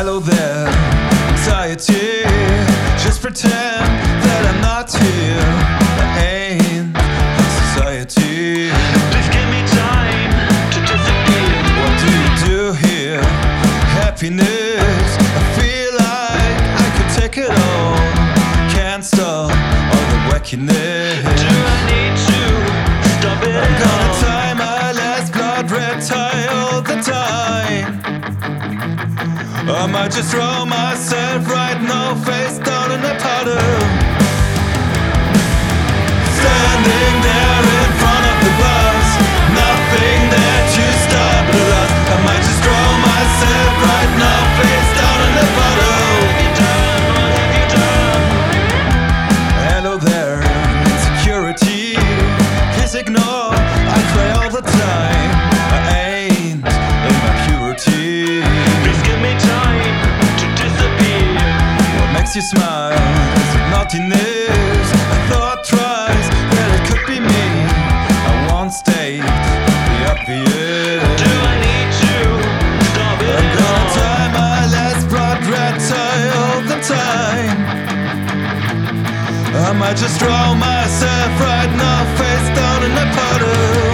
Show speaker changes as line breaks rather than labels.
Hello there, anxiety. Just pretend that I'm not here. I ain't society.
Please give me time to disappear.
What do you do here? Happiness. I feel like I could take it all. Can't stop all the wackiness.
Do I need to stop it?
I'm gonna tie my last blood red tie all the time. I might just throw myself right now face down in a puddle. Standing there in front of the bus, nothing there to stop us. I might just throw myself right now face down in a puddle.
What have you done? What have you done?
Hello there, insecurity. Please ignore, I cry all the time. I ain't in my purity.
Please give me time to disappear.
What makes you smile? Is it naughtiness? I thought twice that it could be me. I won't state the obvious.
Do I need to stop it?
I'm gonna tie my last blood red tie all the time. I might just throw myself right now face down in a puddle.